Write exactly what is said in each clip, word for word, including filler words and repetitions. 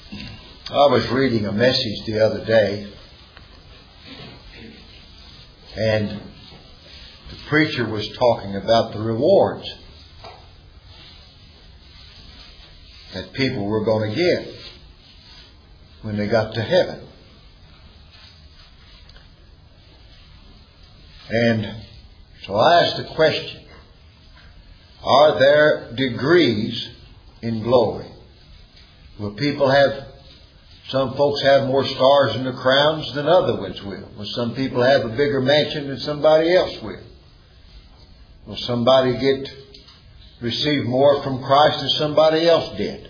I was reading a message the other day, and the preacher was talking about the rewards that people were going to get when they got to heaven. And so I asked the question, are there degrees in glory? Will people have, some folks have more stars in their crowns than other ones will? Will some people have a bigger mansion than somebody else will? Will somebody get, receive more from Christ than somebody else did?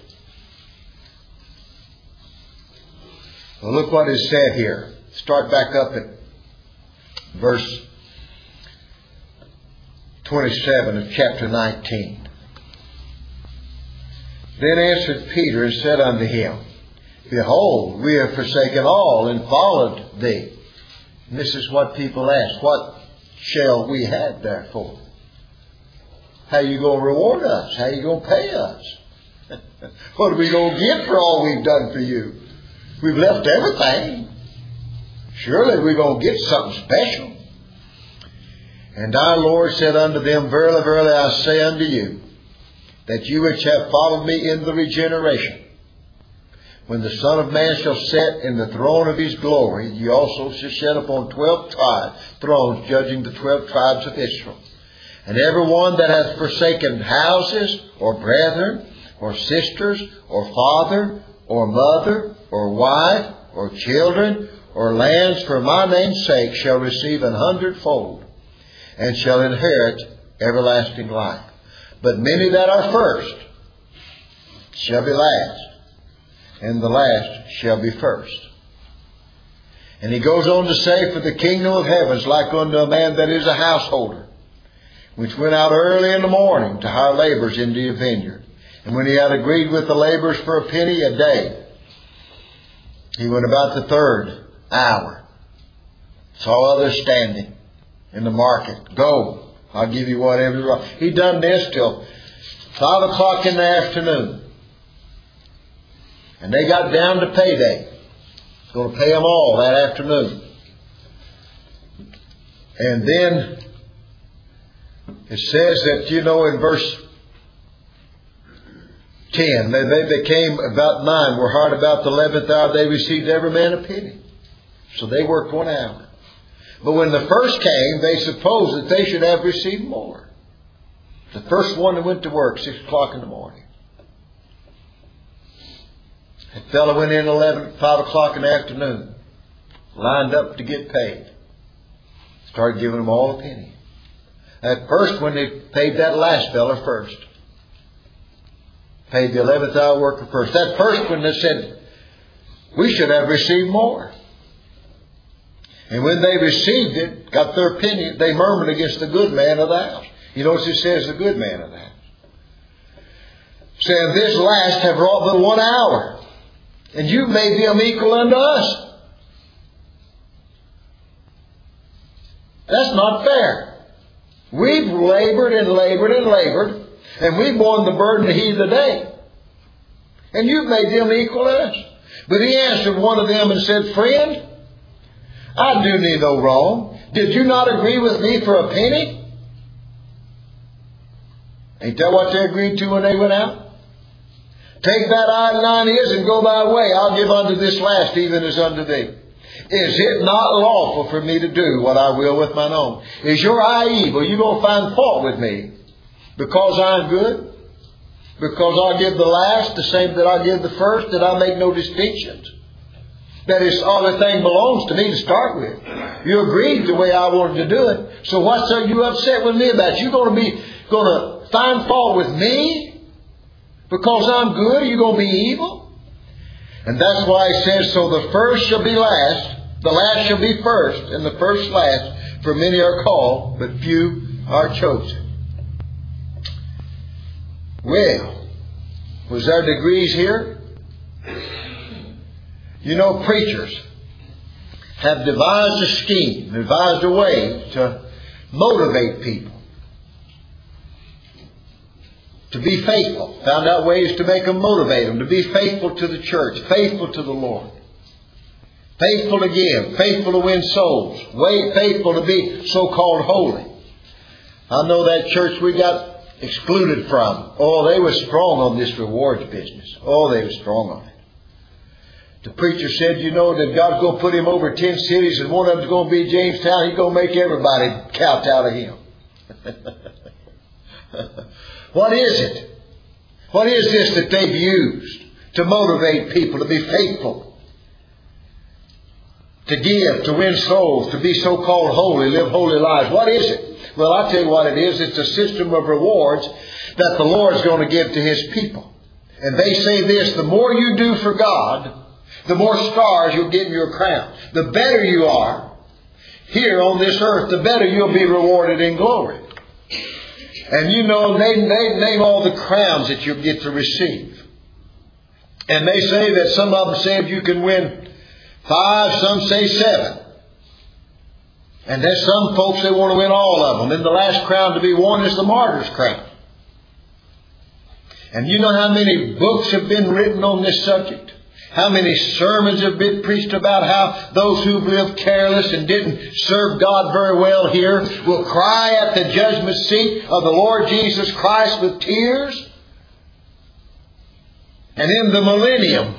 Well, look what is said here. Start back up at verse twenty-seven of chapter nineteen. Then answered Peter and said unto him, Behold, we have forsaken all and followed thee. And this is what people ask. What shall we have therefore? How are you going to reward us? How are you going to pay us? What are we going to get for all we've done for you? We've left everything. Surely we're going to get something special. And our Lord said unto them, Verily, verily, I say unto you, that you which have followed me in the regeneration, when the Son of Man shall sit in the throne of his glory, ye also shall sit upon twelve tribes, thrones, judging the twelve tribes of Israel. And every one that hath forsaken houses, or brethren, or sisters, or father, or mother, or wife, or children, or lands for my name's sake shall receive an hundredfold, and shall inherit everlasting life. But many that are first shall be last, and the last shall be first. And he goes on to say, For the kingdom of heaven is like unto a man that is a householder, which went out early in the morning to hire laborers into a vineyard. And when he had agreed with the laborers for a penny a day, he went about the third hour, saw others standing in the market. Go, I'll give you whatever you want. He done this till five o'clock in the afternoon. And they got down to payday. He's going to pay them all that afternoon. And then it says that, you know, in verse ten, they, they, they came about nine, were hard about the eleventh hour, they received every man a penny. So they worked one hour. But when the first came, they supposed that they should have received more. The first one that went to work, six o'clock in the morning. A fellow went in eleven, five o'clock in the afternoon, lined up to get paid. Started giving them all a penny. At first, when they paid that last fellow first, paid the eleventh hour worker first. That first one, they said, we should have received more. And when they received it, got their penny, they murmured against the good man of the house. You notice it says the good man of the house. Saying, this last have wrought but one hour, and you made them equal unto us. That's not fair. We've labored and labored and labored, and we've borne the burden to heed the day. And you've made them equal to us. But he answered one of them and said, Friend, I do thee no wrong. Did you not agree with me for a penny? Ain't that what they agreed to when they went out? Take that eye and thine is and go thy way. I'll give unto this last even as unto thee. Is it not lawful for me to do what I will with mine own? Is your eye evil? You going to find fault with me because I'm good? Because I'll give the last the same that I give the first? That I make no distinctions? That is, all the thing belongs to me to start with. You agreed the way I wanted to do it. So what's are you upset with me about? You going to be going to find fault with me because I'm good? Are you going to be evil? And that's why he says, so the first shall be last, the last shall be first, and the first last. For many are called, but few are chosen. Well, was there degrees here? You know, preachers have devised a scheme, devised a way to motivate people. to be faithful. Found out ways to make them, motivate them to be faithful to the church, faithful to the Lord. Faithful to give, faithful to win souls, faithful to be so-called holy. I know that church we got excluded from. Oh, they were strong on this rewards business. Oh, they were strong on it. The preacher said, you know, that God's going to put him over ten cities and one of them's going to be Jamestown. He's going to make everybody kowtow to him. What is it? What is this that they've used to motivate people to be faithful, to give, to win souls, to be so-called holy, live holy lives? What is it? Well, I'll tell you what it is. It's a system of rewards that the Lord's going to give to His people. And they say this: the more you do for God, the more stars you'll get in your crown. The better you are here on this earth, the better you'll be rewarded in glory. And you know, they, they name all the crowns that you'll get to receive. And they say that some of them say you can win five, some say seven. And there's some folks that want to win all of them. And the last crown to be won is the martyr's crown. And you know how many books have been written on this subject? How many sermons have been preached about how those who've lived careless and didn't serve God very well here will cry at the judgment seat of the Lord Jesus Christ with tears? And in the millennium,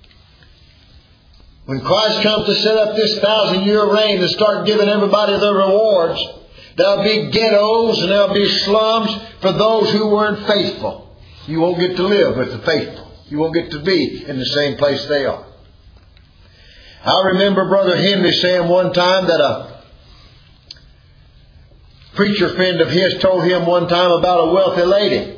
when Christ comes to set up this thousand year reign and start giving everybody their rewards, there'll be ghettos and there'll be slums for those who weren't faithful. You won't get to live with the faithful. You won't get to be in the same place they are. I remember Brother Henry saying one time that a preacher friend of his told him one time about a wealthy lady.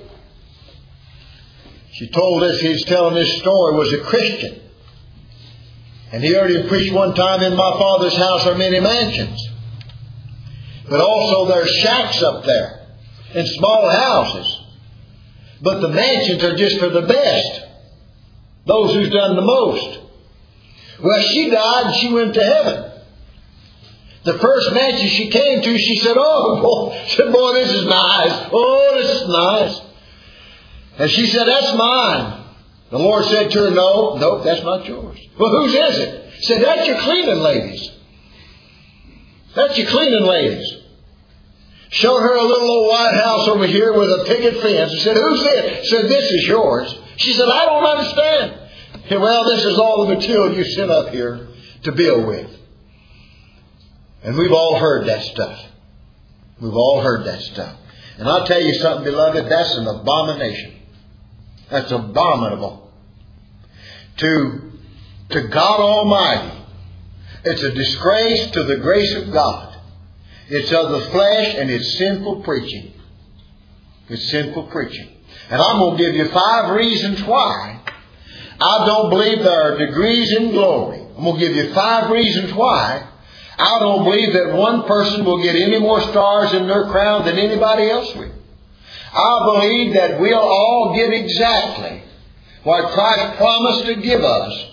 She told us, he's telling this story, was a Christian. And he heard him preach one time, in my Father's house are many mansions. But also there's shacks up there and small houses. But the mansions are just for the best. Those who's done the most. Well, she died and she went to heaven. The first mansion she came to, she said, oh, boy, she said, boy, this is nice. Oh, this is nice. And she said, that's mine. The Lord said to her, no, nope, that's not yours. Well, whose is it? He said, that's your cleaning ladies. That's your cleaning ladies. Showed her a little old white house over here with a picket fence. He said, who's this? He said, this is yours. She said, I don't understand. He said, well, this is all the material you sent up here to build with. And we've all heard that stuff. We've all heard that stuff. And I'll tell you something, beloved, that's an abomination. That's abominable. To, to God Almighty. It's a disgrace to the grace of God. It's of the flesh and it's sinful preaching. It's sinful preaching. And I'm going to give you five reasons why I don't believe there are degrees in glory. I'm going to give you five reasons why I don't believe that one person will get any more stars in their crown than anybody else will. I believe that we'll all get exactly what Christ promised to give us.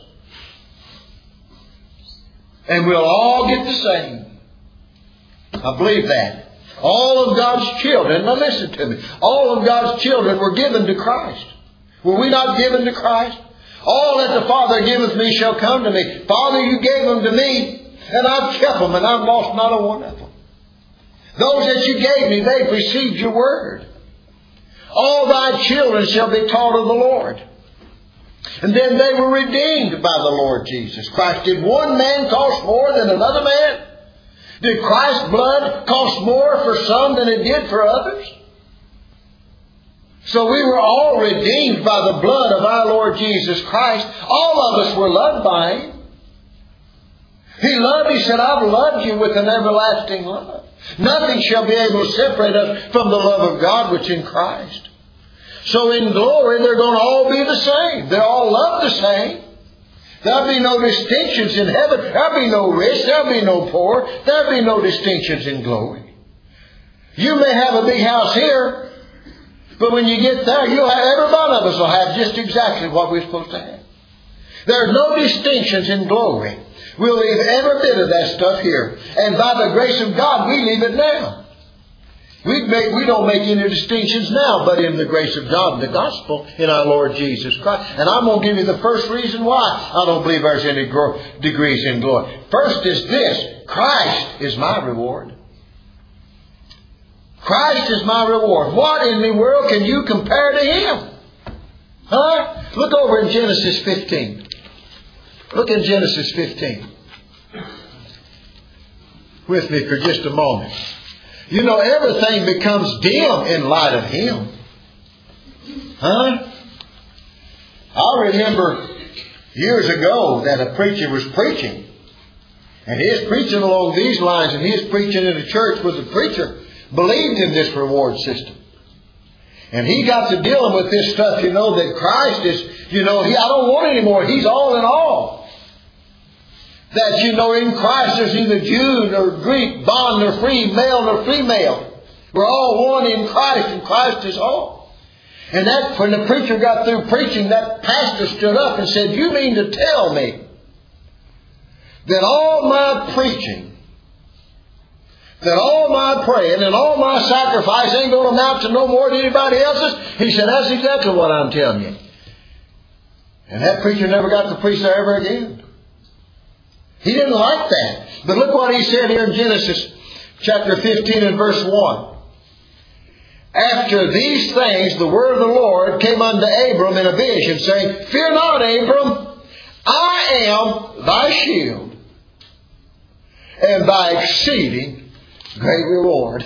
And we'll all get the same. I believe that. All of God's children, now listen to me, all of God's children were given to Christ. Were we not given to Christ? All that the Father giveth me shall come to me. Father, you gave them to me, and I've kept them, and I've lost not a one of them. Those that you gave me, they've received your word. All thy children shall be taught of the Lord. And then they were redeemed by the Lord Jesus Christ. Did one man cost more than another man? Did Christ's blood cost more for some than it did for others? So we were all redeemed by the blood of our Lord Jesus Christ. All of us were loved by Him. He loved, He said, I've loved you with an everlasting love. Nothing shall be able to separate us from the love of God which in Christ. So in glory, they're going to all be the same. They all love the same. There'll be no distinctions in heaven. There'll be no rich. There'll be no poor. There'll be no distinctions in glory. You may have a big house here, but when you get there, you'll have, every one of us will have just exactly what we're supposed to have. There are no distinctions in glory. We'll leave every bit of that stuff here. And by the grace of God, we leave it now. We make, we don't make any distinctions now, but in the grace of God and the gospel in our Lord Jesus Christ. And I'm going to give you the first reason why I don't believe there's any gro- degrees in glory. First is this: Christ is my reward. Christ is my reward. What in the world can you compare to Him? Huh? Look over in Genesis fifteen. Look in Genesis fifteen. With me for just a moment. You know, everything becomes dim in light of Him. Huh? I remember years ago that a preacher was preaching. And his preaching along these lines, and his preaching in the church was a preacher believed in this reward system. And he got to dealing with this stuff, you know, that Christ is, you know, he, I don't want any more. He's all in all. That, you know, in Christ there's neither Jew nor Greek, bond nor free, male nor female. We're all one in Christ, and Christ is all. And that, when the preacher got through preaching, that pastor stood up and said, "You mean to tell me that all my preaching, that all my praying and all my sacrifice ain't going to amount to no more than anybody else's?" He said, "That's exactly what I'm telling you." And that preacher never got to preach there ever again. He didn't like that. But look what he said here in Genesis chapter fifteen and verse one. "After these things, the word of the Lord came unto Abram in a vision, saying, Fear not, Abram, I am thy shield and thy exceeding great reward."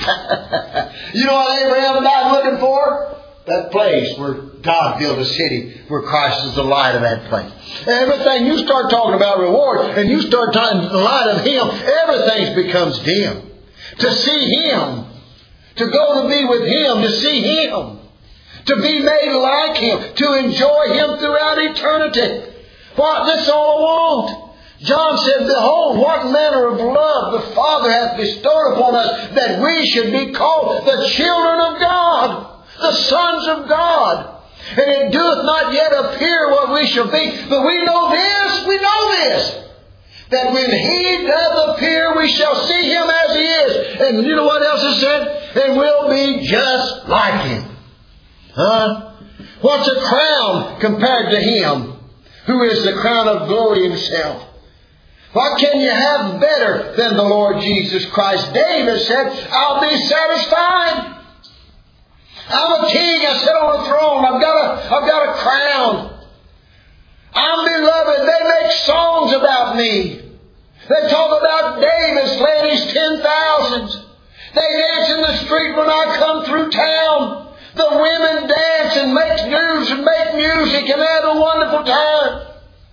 You know what Abraham died looking for? That place where God built a city, where Christ is the light of that place. Everything you start talking about reward, and you start talking the light of Him, everything becomes dim. To see Him, to go to be with Him, to see Him, to be made like Him, to enjoy Him throughout eternity. What? That's all I want. John said, "Behold, what manner of love the Father hath bestowed upon us, that we should be called the children of God, the sons of God. And it doeth not yet appear what we shall be. But we know this, we know this, that when He doth appear, we shall see Him as He is." And you know what else it said? "And we'll be just like Him." Huh? What's a crown compared to Him, who is the crown of glory Himself? What can you have better than the Lord Jesus Christ? David said, "I'll be satisfied. I'm a king. I sit on a throne. I've got a, I've got a crown. I'm beloved." They make songs about me. They talk about David slaying his ten thousands. They dance in the street when I come through town. The women dance and make news and make music and have a wonderful time.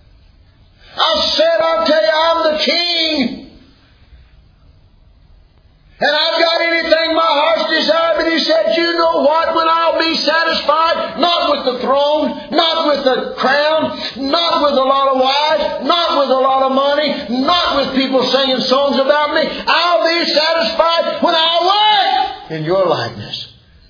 I said, I'll tell you, I'm the king. And I've got anything my heart's desire. But He said, "You know what? When I'll be satisfied, not with the throne, not with the crown, not with a lot of wives, not with a lot of money, not with people singing songs about me. I'll be satisfied when I work in your likeness."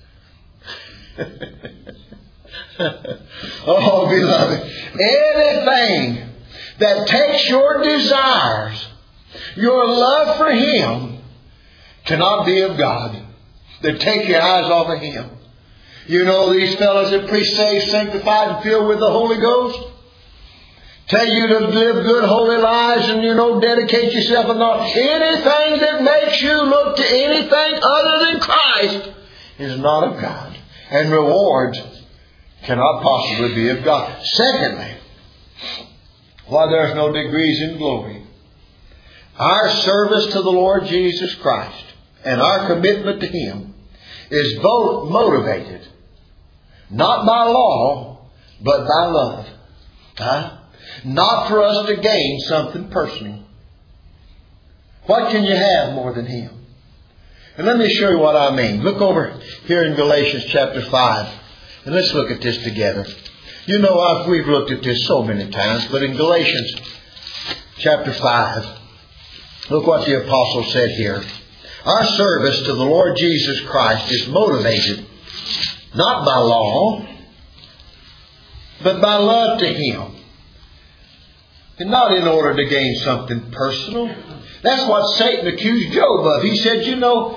Oh, beloved, anything that takes your desires, your love for Him, cannot be of God. They take your eyes off of Him. You know these fellows that preach saved, sanctified, and filled with the Holy Ghost? Tell you to live good, holy lives and, you know, dedicate yourself and all. Anything that makes you look to anything other than Christ is not of God. And rewards cannot possibly be of God. Secondly, why there's no degrees in glory. Our service to the Lord Jesus Christ and our commitment to Him is both motivated not by law, but by love. Huh? Not for us to gain something personal. What can you have more than Him? And let me show you what I mean. Look over here in Galatians chapter five. And let's look at this together. You know, I've, we've looked at this so many times, but in Galatians chapter five, look what the apostle said here. Our service to the Lord Jesus Christ is motivated not by law, but by love to Him. And not in order to gain something personal. That's what Satan accused Job of. He said, you know,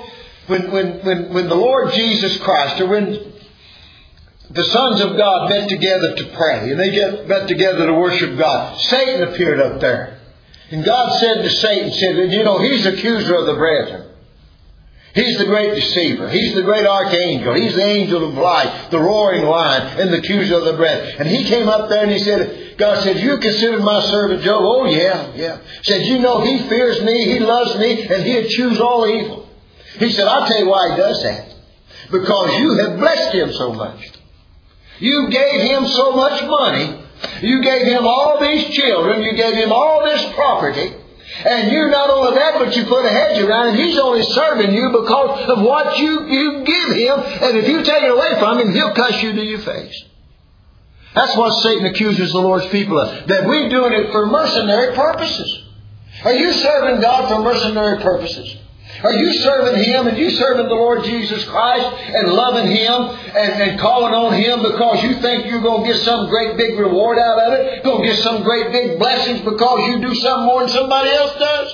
When, when, when, when the Lord Jesus Christ, or when the sons of God met together to pray, and they get, met together to worship God, Satan appeared up there. And God said to Satan, said, you know, he's the accuser of the brethren. He's the great deceiver. He's the great archangel. He's the angel of light, the roaring lion, and the accuser of the brethren. And he came up there and he said, God said, you consider my servant Job? Oh, yeah, yeah. Said, you know, he fears me, he loves me, and he'd choose all evil. He said, I'll tell you why he does that. Because you have blessed him so much. You gave him so much money. You gave him all these children. You gave him all this property. And you not only that, but you put a hedge around him. He's only serving you because of what you, you give him. And if you take it away from him, he'll cuss you to your face. That's what Satan accuses the Lord's people of. That we're doing it for mercenary purposes. Are you serving God for mercenary purposes? Are you serving Him and you serving the Lord Jesus Christ and loving Him and, and calling on Him because you think you're going to get some great big reward out of it? Going to get some great big blessings because you do something more than somebody else does?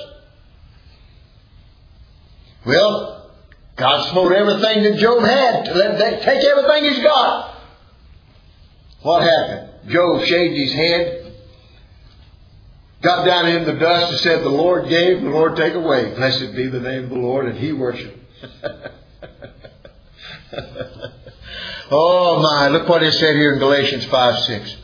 Well, God smote everything that Job had. Let that, take everything he's got. What happened? Job shaved his head. Got down in the dust and said, the Lord gave, the Lord take away. Blessed be the name of the Lord. And he worshiped. Oh my, look what it said here in Galatians five six.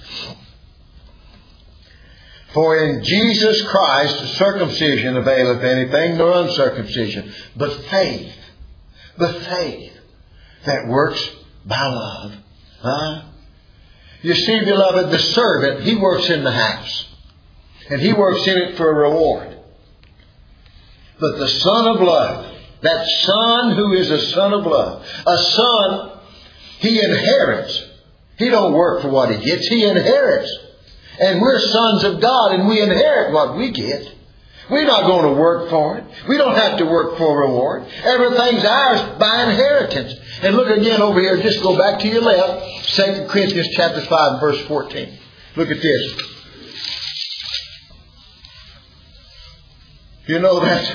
For in Jesus Christ circumcision availeth anything, nor uncircumcision, but faith. But faith that works by love. Huh? You see, beloved, the servant, he works in the house. And he works in it for a reward. But the Son of love, that Son who is a Son of love, a Son, he inherits. He don't work for what he gets. He inherits. And we're sons of God and we inherit what we get. We're not going to work for it. We don't have to work for a reward. Everything's ours by inheritance. And look again over here. Just go back to your left. Second Corinthians chapter five, verse fourteen. Look at this. You know that?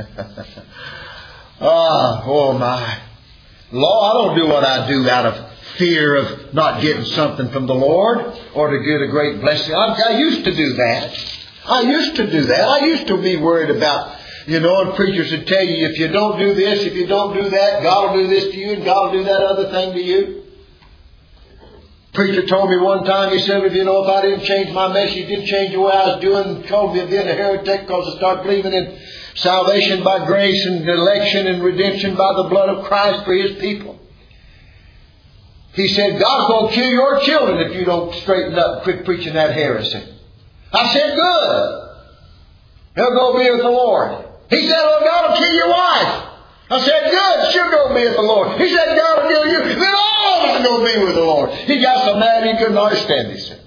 ah, oh my. Law, I don't do what I do out of fear of not getting something from the Lord or to get a great blessing. I, I used to do that. I used to do that. I used to be worried about, you know, and preachers would tell you, if you don't do this, if you don't do that, God will do this to you and God will do that other thing to you. Preacher told me one time, he said, if you know, if I didn't change my message, didn't change the way I was doing, told me of being a heretic because I started believing in salvation by grace and election and redemption by the blood of Christ for His people. He said, God's going to kill your children if you don't straighten up and quit preaching that heresy. I said, good. They'll go be with the Lord. He said, well, God will kill your wife. I said, good, she'll go be with the Lord. He said, God will kill you. Then all of us will go be with the Lord. He got so mad he couldn't understand it.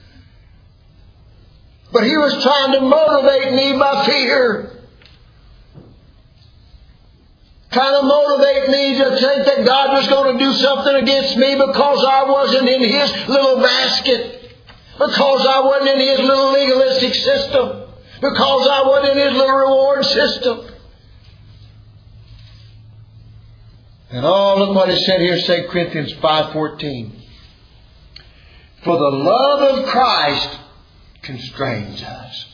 But he was trying to motivate me by fear. Trying to motivate me to think that God was going to do something against me because I wasn't in His little basket. Because I wasn't in His little legalistic system. Because I wasn't in His little reward system. And oh, look what it said here in Second Corinthians five fourteen. For the love of Christ constrains us.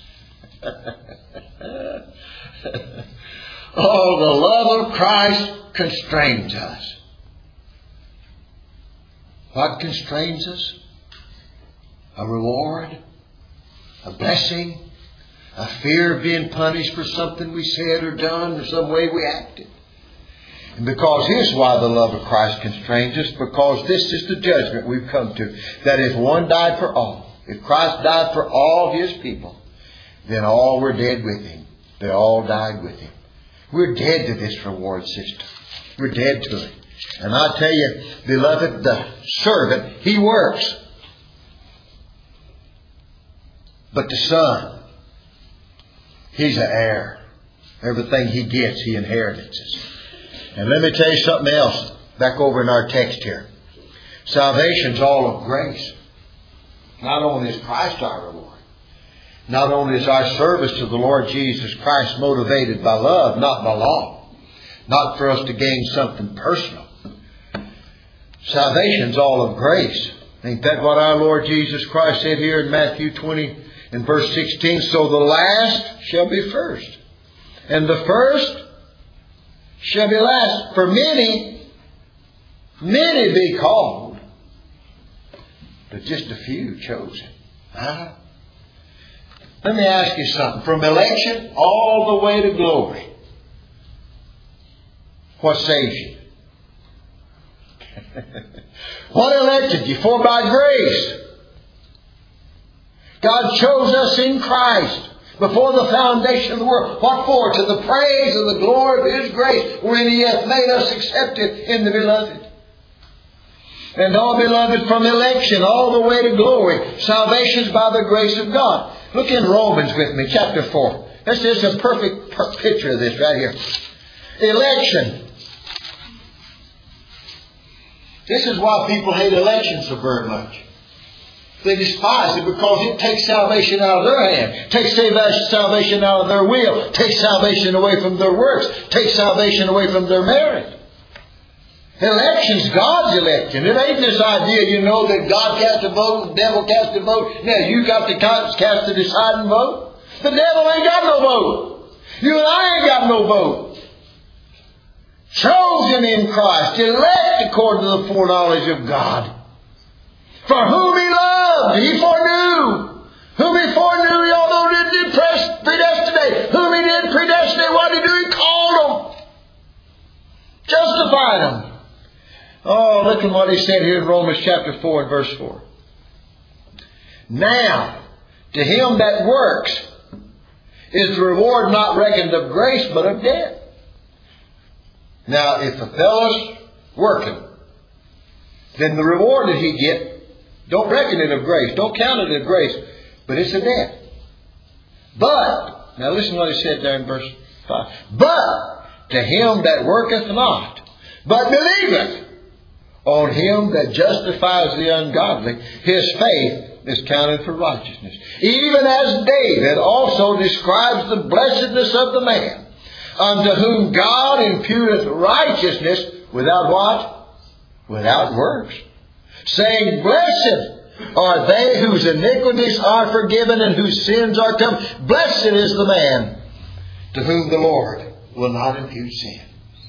Oh, the love of Christ constrains us. What constrains us? A reward, a blessing, a fear of being punished for something we said or done or some way we acted. And because here's why the love of Christ constrains us, because this is the judgment we've come to, that if one died for all, if Christ died for all His people, then all were dead with Him. They all died with Him. We're dead to this reward system. We're dead to it. And I tell you, beloved, the servant, he works. But the Son, he's an heir. Everything he gets, he inherits. And let me tell you something else back over in our text here. Salvation's all of grace. Not only is Christ our reward, not only is our service to the Lord Jesus Christ motivated by love, not by law, not for us to gain something personal. Salvation's all of grace. Ain't that what our Lord Jesus Christ said here in Matthew twenty and verse sixteen? So the last shall be first, and the first shall be last. For many, many be called, but just a few chosen. Huh? Let me ask you something. From election all the way to glory, what saves you? What elected you? For by grace. God chose us in Christ before the foundation of the world. What for? To the praise of the glory of His grace, wherein He hath made us accepted in the Beloved. And all beloved, from election all the way to glory, salvation is by the grace of God. Look in Romans with me, chapter four. This is a perfect picture of this right here. Election. This is why people hate election so very much. They despise it because it takes salvation out of their hand. Takes salvation out of their will. Takes salvation away from their works. Takes salvation away from their merit. Election's God's election. It ain't this idea, you know, that God cast a vote, the devil cast a vote. Now you got to cast the deciding vote. The devil ain't got no vote. You and I ain't got no vote. Chosen in Christ, elect according to the foreknowledge of God. For whom He loved, He foreknew. Whom He foreknew, He although did did predestinate. Whom He did predestinate, what did He do? He called them. Justified them. Oh, look at what He said here in Romans chapter four and verse four. Now, to him that works is the reward not reckoned of grace, but of debt. Now, if a fellow's working, then the reward that he get, don't reckon it of grace. Don't count it as grace. But it's a debt. But, now listen to what he said there in verse five. But to him that worketh not, but believeth on Him that justifies the ungodly, his faith is counted for righteousness. Even as David also describes the blessedness of the man, unto whom God imputeth righteousness without what? Without works. Saying, blessed are they whose iniquities are forgiven and whose sins are covered. Blessed is the man to whom the Lord will not impute sin.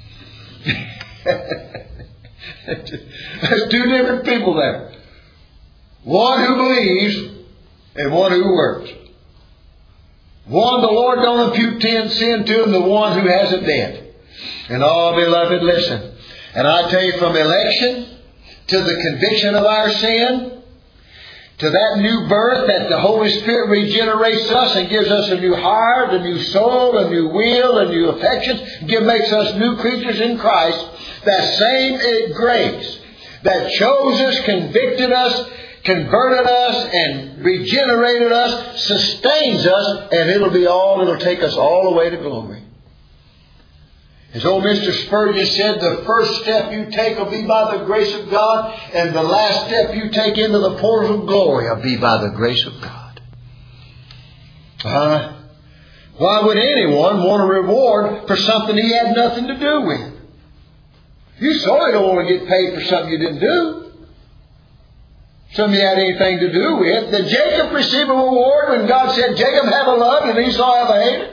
There's two different people there. One who believes and one who works. One, the Lord don't impute sin to, and the one who has a debt. And oh, beloved, listen. And I tell you, from election to the conviction of our sin, to that new birth that the Holy Spirit regenerates us and gives us a new heart, a new soul, a new will, a new affections, give, makes us new creatures in Christ. That same grace that chose us, convicted us, converted us, and regenerated us, sustains us, and it'll be all, it'll take us all the way to glory. As old Mister Spurgeon said, the first step you take will be by the grace of God, and the last step you take into the portals of glory will be by the grace of God. Uh, why would anyone want a reward for something he had nothing to do with? You certainly don't want to get paid for something you didn't do. Something you had anything to do with. Did Jacob receive a reward when God said, Jacob have a love and Esau have a hate?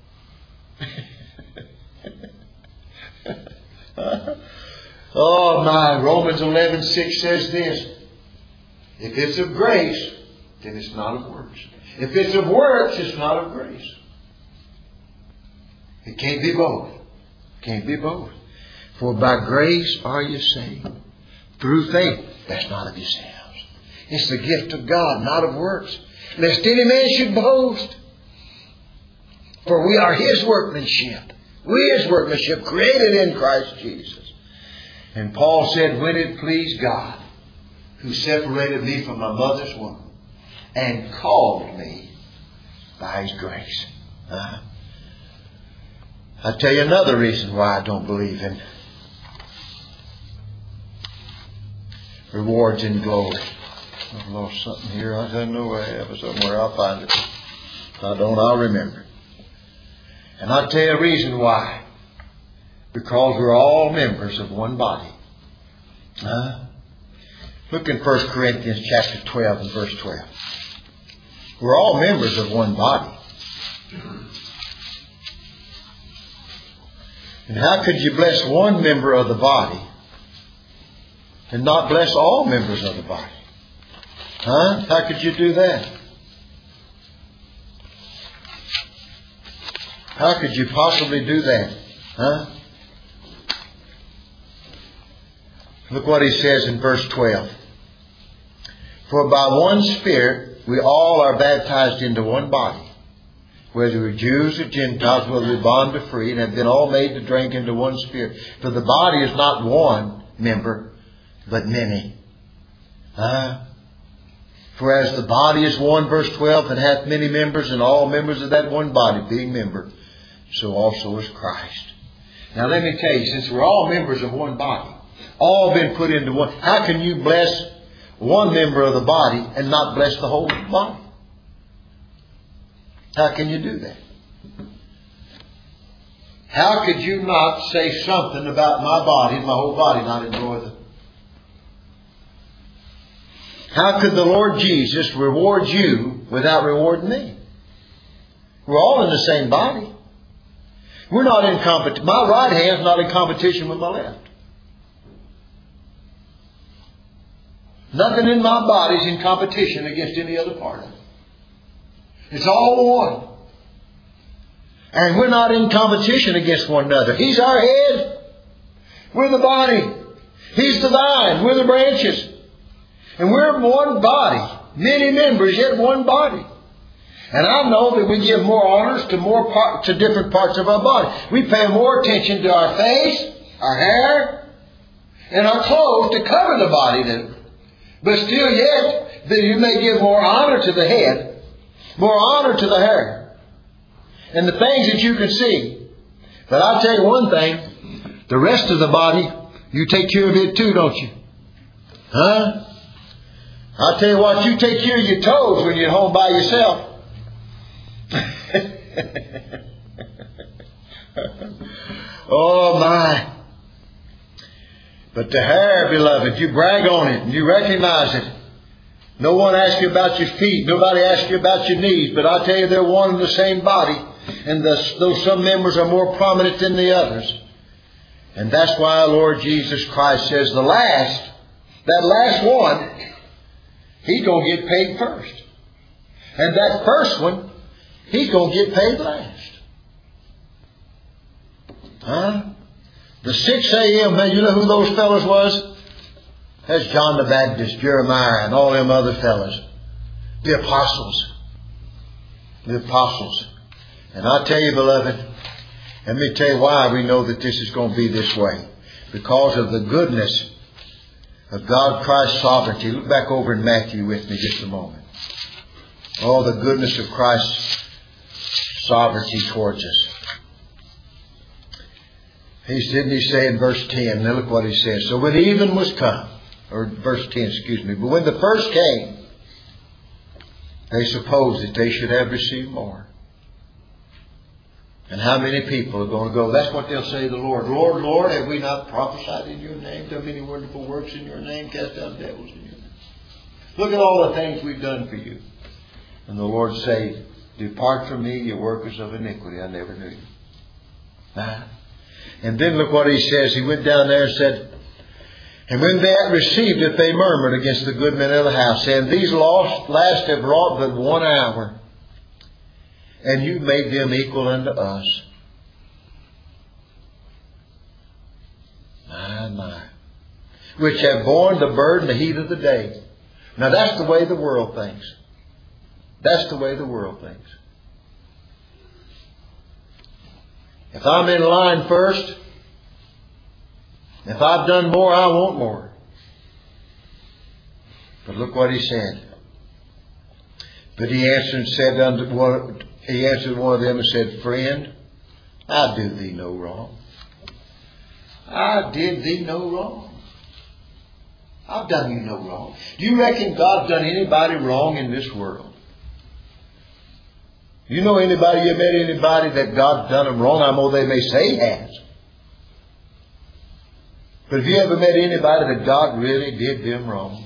Oh my, Romans eleven six says this. If it's of grace, then it's not of works. If it's of works, it's not of grace. It can't be both. It can't be both. For by grace are you saved, through faith. That's not of yourselves. It's the gift of God, not of works. Lest any man should boast. For we are His workmanship. We His workmanship, created in Christ Jesus. And Paul said, when it pleased God, who separated me from my mother's womb, and called me by His grace. Uh, I'll tell you another reason why I don't believe in rewards in glory. I've lost something here. I know I have it somewhere. I'll find it. If I don't, I'll remember. And I'll tell you a reason why Because we're all members of one body. Uh, look in First Corinthians chapter twelve and verse twelve. We're all members of one body. And how could you bless one member of the body and not bless all members of the body? Huh? How could you do that? How could you possibly do that? Huh? Look what he says in verse twelve. For by one Spirit we all are baptized into one body, whether we're Jews or Gentiles, whether we're bond or free, and have been all made to drink into one Spirit. For the body is not one member, but many. Uh, for as the body is one, verse twelve, and hath many members, and all members of that one body being member, so also is Christ. Now let me tell you, since we're all members of one body, all been put into one, how can you bless one member of the body and not bless the whole body? How can you do that? How could you not say something about my body and my whole body not enjoy them? How could the Lord Jesus reward you without rewarding me? We're all in the same body. We're not in competition. My right hand's not in competition with my left. Nothing in my body is in competition against any other part of it. It's all one. And we're not in competition against one another. He's our head. We're the body. He's the vine. We're the branches. And we're one body. Many members, yet one body. And I know that we give more honors to more part, to different parts of our body. We pay more attention to our face, our hair, and our clothes to cover the body than. But still yet, that you may give more honor to the head, more honor to the hair, and the things that you can see. But I'll tell you one thing, the rest of the body, you take care of it too, don't you? Huh? I'll tell you what, you take care of your toes when you're home by yourself. Oh my. But the hair, beloved, you brag on it and you recognize it. No one asks you about your feet. Nobody asks you about your knees. But I tell you, they're one and the same body. And the, though some members are more prominent than the others. And that's why our Lord Jesus Christ says the last, that last one, he's going to get paid first. And that first one, he's going to get paid last. Huh? The six a.m., man, you know who those fellas was? That's John the Baptist, Jeremiah, and all them other fellas. The apostles. The apostles. And I tell you, beloved, let me tell you why we know that this is going to be this way. Because of the goodness of God Christ's sovereignty. Look back over in Matthew with me just a moment. Oh, the goodness of Christ's sovereignty towards us. He didn't he say in verse ten, now look what he says. So when even was come, or verse ten, excuse me, but when the first came, they supposed that they should have received more. And how many people are going to go? That's what they'll say to the Lord. Lord, Lord, have we not prophesied in your name, done many wonderful works in your name, cast out devils in your name? Look at all the things we've done for you. And the Lord say, depart from me, you workers of iniquity. I never knew you. Nah. And then look what he says. He went down there and said, and when they had received it, they murmured against the good men of the house, saying, these lost last have wrought but one hour, and you made them equal unto us. My, my. Which have borne the burden, the heat of the day. Now that's the way the world thinks. That's the way the world thinks. If I'm in line first, if I've done more, I want more. But look what he said. But he answered and said unto one, he answered one of them and said, friend, I do thee no wrong. I did thee no wrong. I've done you no wrong. Do you reckon God's done anybody wrong in this world? You know anybody, you met anybody that God's done them wrong? I know they may say he has. But have you ever met anybody that God really did them wrong?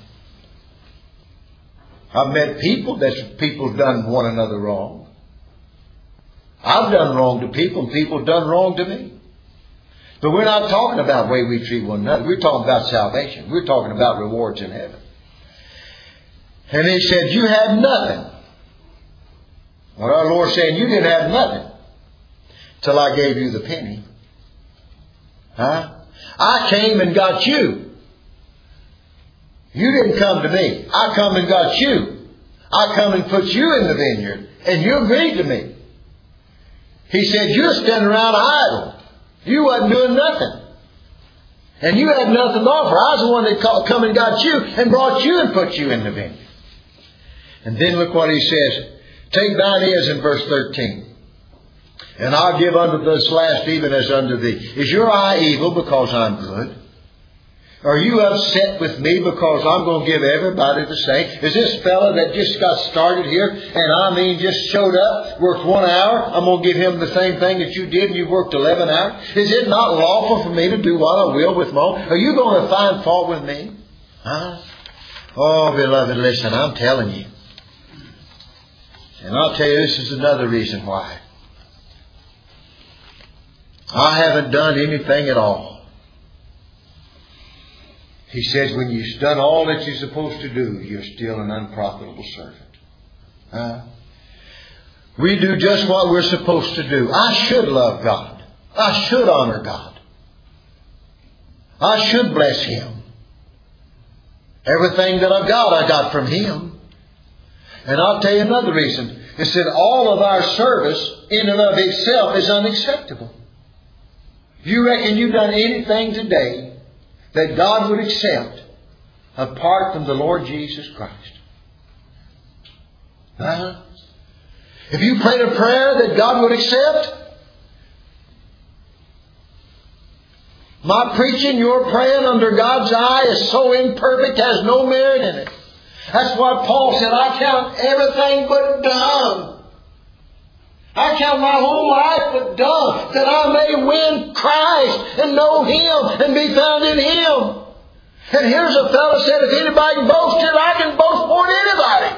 I've met people that people done one another wrong. I've done wrong to people and people have done wrong to me. But we're not talking about the way we treat one another. We're talking about salvation. We're talking about rewards in heaven. And he said, you had nothing. What our Lord saying, you didn't have nothing till I gave you the penny. Huh? I came and got you. You didn't come to me. I come and got you. I come and put you in the vineyard. And you agreed to me. He said, you're standing around idle. You wasn't doing nothing. And you had nothing to offer. I was the one that come and got you and brought you and put you in the vineyard. And then look what he says. Take thine ears in verse thirteen. And I'll give unto this last even as unto thee. Is your eye evil because I'm good? Are you upset with me because I'm going to give everybody the same? Is this fella that just got started here and I mean just showed up, worked one hour, I'm going to give him the same thing that you did and you worked eleven hours? Is it not lawful for me to do what I will with my own? Are you going to find fault with me? Huh? Oh, beloved, listen, I'm telling you. And I'll tell you, this is another reason why. I haven't done anything at all. He says, when you've done all that you're supposed to do, you're still an unprofitable servant. Huh? We do just what we're supposed to do. I should love God. I should honor God. I should bless Him. Everything that I've got, I got from Him. And I'll tell you another reason. It said all of our service in and of itself is unacceptable. You reckon you've done anything today that God would accept apart from the Lord Jesus Christ? Huh? If you prayed a prayer that God would accept, my preaching, your praying under God's eye is so imperfect, has no merit in it. That's why Paul said, I count everything but dung. I count my whole life but dung, that I may win Christ and know Him and be found in Him. And here's a fellow said, if anybody can boast it, I can boast more than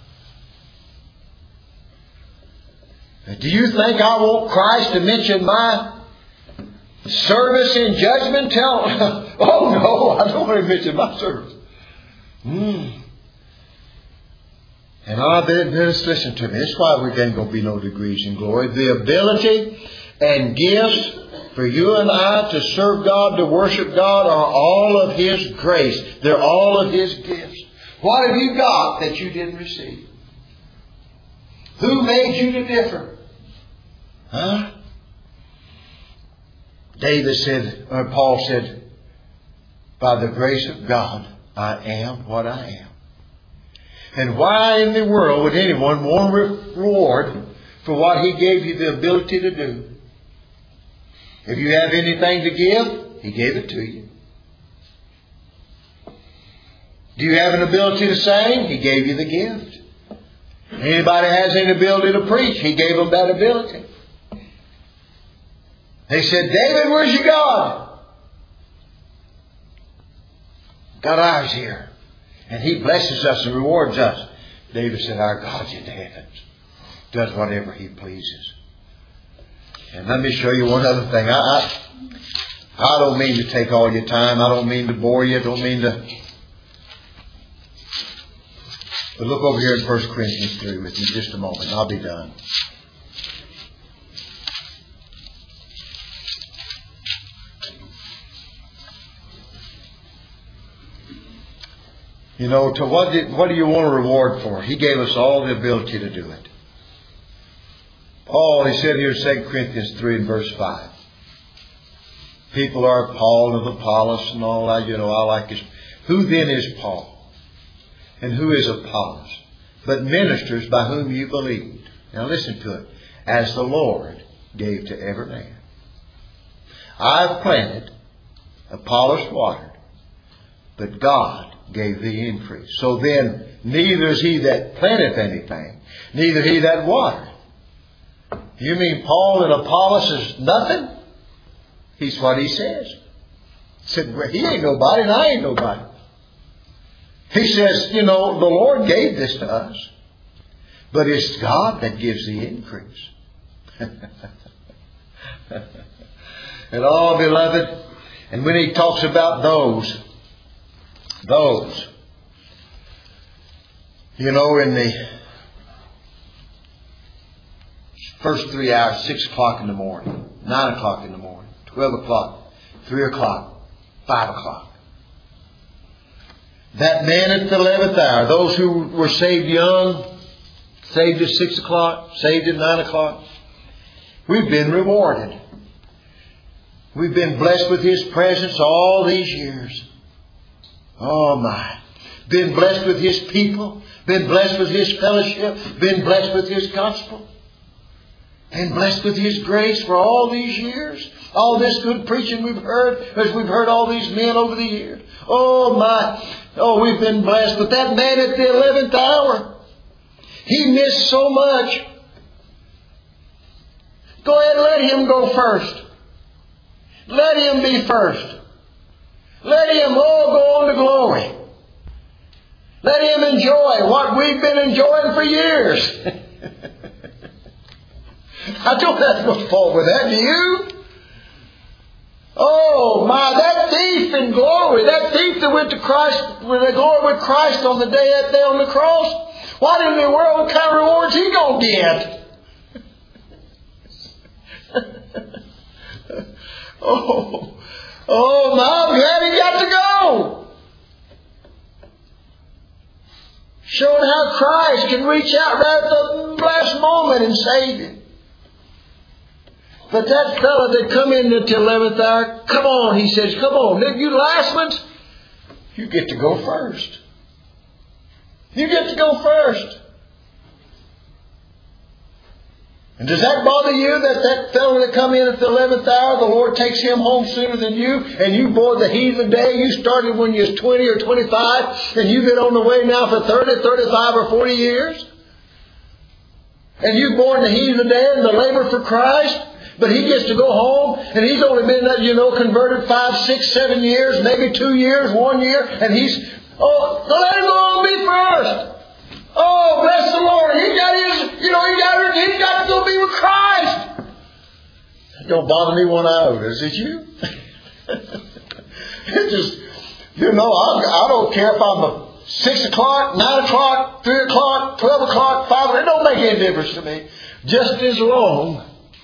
anybody. Do you think I want Christ to mention my service in judgment? Tell oh no, I don't want to mention my service. Hmm. And I bet, just listen to me. That's why we ain't going to be no degrees in glory. The ability and gifts for you and I to serve God, to worship God, are all of His grace. They're all of His gifts. What have you got that you didn't receive? Who made you to differ? Huh? David said, or Paul said, by the grace of God, I am what I am. And why in the world would anyone want reward for what He gave you the ability to do? If you have anything to give, He gave it to you. Do you have an ability to sing? He gave you the gift. Anybody has any ability to preach? He gave them that ability. They said, David, where's your God? Got ours here. And He blesses us and rewards us. David said, our God's in the heavens. Does whatever He pleases. And let me show you one other thing. I, I, I don't mean to take all your time. I don't mean to bore you. I don't mean to... But look over here in First Corinthians three with me just a moment. I'll be done. You know, to what, did, what do you want a reward for? He gave us all the ability to do it. Paul, he said here in Second Corinthians three and verse five. People are Paul and Apollos and all that. You know, I like this. Who then is Paul? And who is Apollos? But ministers by whom you believed. Now listen to it. As the Lord gave to every man. I've planted, Apollos watered, but God gave the increase. So then, neither is he that planteth anything, neither he that watered. You mean Paul and Apollos is nothing? He's what he says. Said, well, he ain't nobody and I ain't nobody. He says, you know, the Lord gave this to us. But it's God that gives the increase. And all, beloved, and when he talks about those, those, you know, in the first three hours, six o'clock in the morning, nine o'clock in the morning, twelve o'clock, three o'clock, five o'clock. That man at the eleventh hour, those who were saved young, saved at six o'clock, saved at nine o'clock, we've been rewarded. We've been blessed with His presence all these years. Oh my. Been blessed with His people. Been blessed with His fellowship. Been blessed with His gospel. Been blessed with His grace for all these years. All this good preaching we've heard, as we've heard all these men over the years. Oh my. Oh, we've been blessed. But that man at the eleventh hour, he missed so much. Go ahead and let him go first. Let him be first. Let him all go on to glory. Let him enjoy what we've been enjoying for years. I don't have no fault with that, do you? Oh my, that thief in glory, that thief that went to Christ, with the glory with Christ on the day that day on the cross, what in the world, what kind of rewards he gonna get? Oh, oh, my, I'm glad he got to go. Showing how Christ can reach out right at the last moment and save him. But that fellow that come in at the eleventh hour, come on, he says, come on, you last ones, you get to go first. You get to go first. And does that bother you that that fellow that come in at the eleventh hour, the Lord takes him home sooner than you, and you bore the heat of the day? You started when you was twenty or twenty-five, and you've been on the way now for thirty, thirty-five or forty years? And you've borne the heat of the day and the labor for Christ? But he gets to go home, and he's only been, you know, converted five, six, seven years, maybe two years, one year, and he's, oh, let him go on be first. Oh, bless the Lord. He got his, you know, he got, he's got to go be with Christ. It don't bother me one iota, does it you? It just, you know, I, I don't care if I'm a six o'clock, nine o'clock, three o'clock, twelve o'clock, five. It don't make any difference to me. Just as long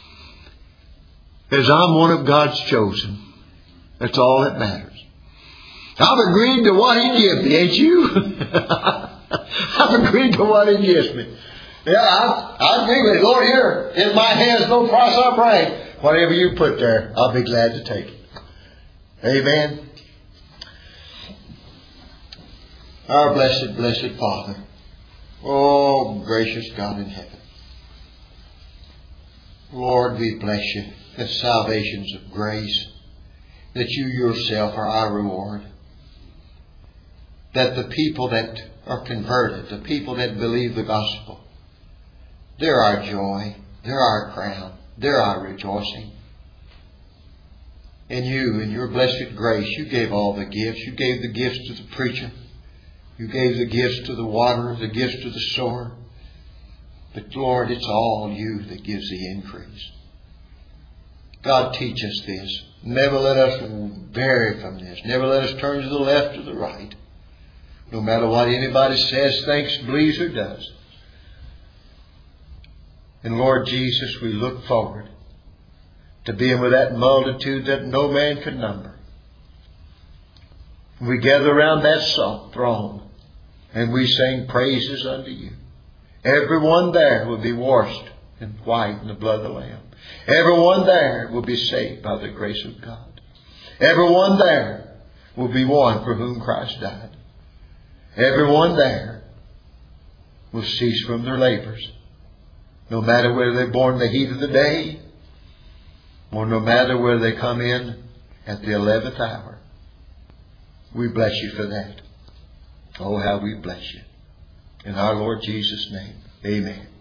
as I'm one of God's chosen. That's all that matters. I've agreed to what He gives me, ain't you? I've agreed to what He gives me. Yeah, I, I agree with it. Lord, here, in my hands, no price I pray. Whatever you put there, I'll be glad to take it. Amen. Our blessed, blessed Father. Oh, gracious God in heaven. Lord, we bless you. The salvations of grace. That you yourself are our reward. That the people that are converted, the people that believe the gospel, they're our joy, they're our crown, they're our rejoicing. And you, in your blessed grace, you gave all the gifts. You gave the gifts to the preacher. You gave the gifts to the waterer, the gifts to the sower. But Lord, it's all you that gives the increase. God, teach us this. Never let us vary from this. Never let us turn to the left or the right. No matter what anybody says, thinks, believes, or does. And Lord Jesus, we look forward to being with that multitude that no man can number. We gather around that throne and we sing praises unto you. Everyone there will be washed in white in the blood of the Lamb. Everyone there will be saved by the grace of God. Everyone there will be one for whom Christ died. Everyone there will cease from their labors. No matter whether they're born in the heat of the day or no matter whether they come in at the eleventh hour. We bless you for that. Oh, how we bless you. In our Lord Jesus' name, amen.